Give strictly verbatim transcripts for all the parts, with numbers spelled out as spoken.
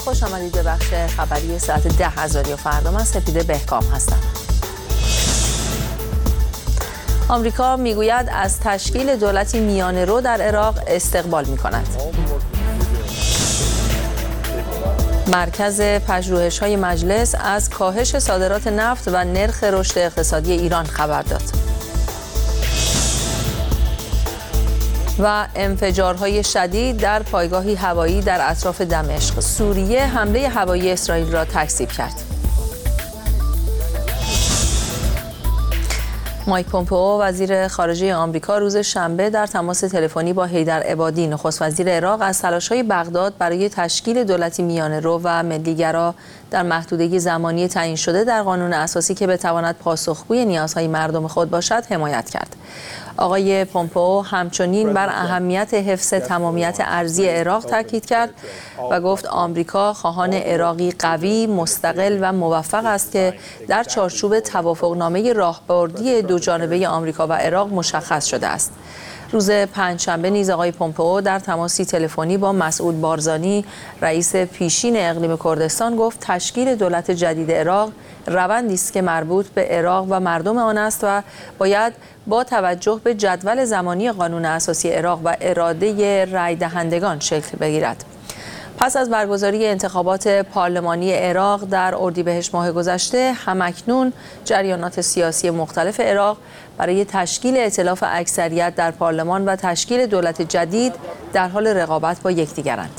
خوش آمدید به بخش خبری ساعت ده از رادیو فردا. من سپیده بهکام هستم. آمریکا میگوید از تشکیل دولتی میانه رو در عراق استقبال می‌کند. مرکز پژوهش‌های مجلس از کاهش صادرات نفت و نرخ رشد اقتصادی ایران خبر داد. و انفجارهای شدید در پایگاهی هوایی در اطراف دمشق. سوریه حمله هوایی اسرائیل را تکذیب کرد. مایک پومپئو وزیر خارجه آمریکا روز شنبه در تماس تلفنی با حیدر عبادی نخست وزیر عراق از تلاش‌های بغداد برای تشکیل دولتی میانه‌رو و ملی‌گرا در محدوده زمانی تعیین شده در قانون اساسی که بتواند پاسخگوی نیازهای مردم خود باشد حمایت کرد. آقای پومپئو همچنین بر اهمیت حفظ تمامیت ارضی عراق تاکید کرد و گفت آمریکا خواهان عراقی قوی، مستقل و موفق است که در چارچوب توافقنامه راهبردی دو جانبه آمریکا و عراق مشخص شده است. روز پنجشنبه نیز آقای پومپئو در تماسی تلفنی با مسعود بارزانی رئیس پیشین اقلیم کردستان گفت تشکیل دولت جدید عراق روندی است که مربوط به عراق و مردم آن است و باید با توجه به جدول زمانی قانون اساسی عراق و اراده رای دهندگان شکل بگیرد. پس از برگزاری انتخابات پارلمانی عراق در اردیبهشت ماه گذشته، همکنون جریانات سیاسی مختلف عراق برای تشکیل ائتلاف اکثریت در پارلمان و تشکیل دولت جدید در حال رقابت با یکدیگرند.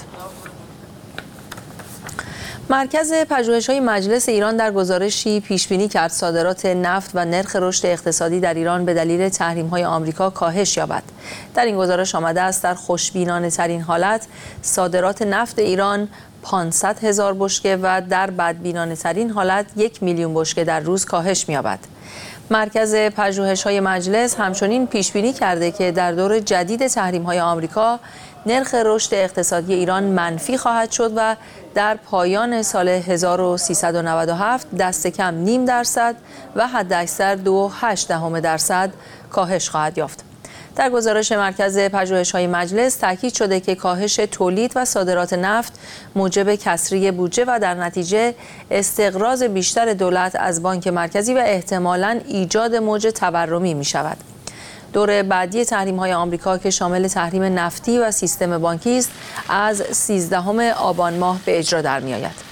مرکز پژوهش‌های مجلس ایران در گزارشی پیش‌بینی کرد صادرات نفت و نرخ رشد اقتصادی در ایران به دلیل تحریم‌های آمریکا کاهش یابد. در این گزارش آمده است در خوشبینانه‌ترین حالت صادرات نفت ایران پانصد هزار بشکه و در بدبینانه‌ترین حالت یک میلیون بشکه در روز کاهش می‌یابد. مرکز پژوهش‌های مجلس همچنین پیش‌بینی کرده که در دور جدید تحریم‌های آمریکا نرخ رشد اقتصادی ایران منفی خواهد شد و در پایان سال هزار و سیصد و نود و هفت دست کم نیم درصد و حداکثر دو و هشت دهم درصد کاهش خواهد یافت. در گزارش مرکز پژوهش‌های مجلس تاکید شده که کاهش تولید و صادرات نفت موجب کسری بودجه و در نتیجه استقراض بیشتر دولت از بانک مرکزی و احتمالاً ایجاد موج تورمی می‌شود. دور بعدی تحریم‌های آمریکا که شامل تحریم نفتی و سیستم بانکی است، از سیزدهم آبان ماه به اجرا در می‌آید.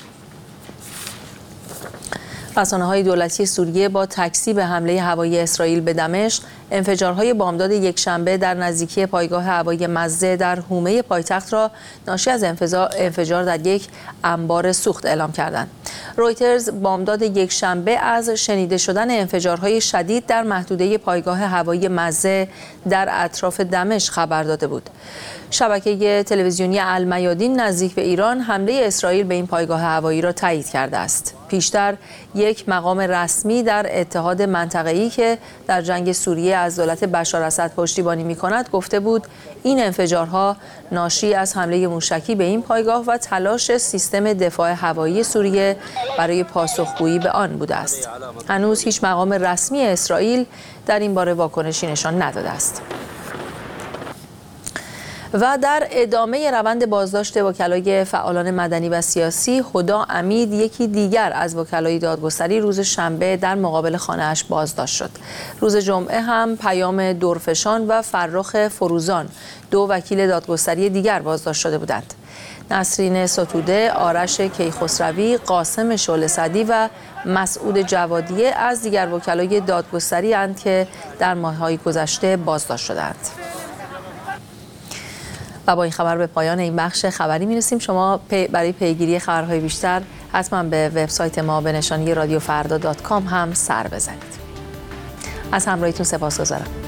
رسانه‌های دولتی سوریه با تکذیب حمله هوایی اسرائیل به دمشق، انفجارهای بامداد یکشنبه در نزدیکی پایگاه هوایی مزه در حومه پایتخت را ناشی از انفجار در یک انبار سوخت اعلام کردند. رویترز بامداد یکشنبه از شنیده شدن انفجارهای شدید در محدوده پایگاه هوایی مزه در اطراف دمشق خبر داده بود. شبکه تلویزیونی المیادین نزدیک به ایران حمله اسرائیل به این پایگاه هوایی را تایید کرده است. پیشتر یک مقام رسمی در اتحاد منطقه‌ای که در جنگ سوریه از دولت بشار اسد پشتیبانی می‌کند گفته بود این انفجارها ناشی از حمله موشکی به این پایگاه و تلاش سیستم دفاع هوایی سوریه برای پاسخگویی به آن بوده است. هنوز هیچ مقام رسمی اسرائیل در این باره واکنشی نشان نداده است. و در ادامه روند بازداشت وکلای فعالان مدنی و سیاسی، هدا امید یکی دیگر از وکلای دادگستری روز شنبه در مقابل خانه‌اش بازداشت شد. روز جمعه هم پیام دورفشان و فرخ فروزان دو وکیل دادگستری دیگر بازداشت شده بودند. نسرین ستوده، آرش کیخسروی، قاسم شعله‌سعدی و مسعود جوادیه از دیگر وکلای دادگستری اند که در ماه‌های گذشته بازداشت شدند. و با این خبر به پایان این بخش خبری می‌رسیم. شما برای پیگیری خبرهای بیشتر حتما به وبسایت ما به نشانی رادیو فردا دات کام هم سر بزنید. از همراهیتون سپاسگزارم.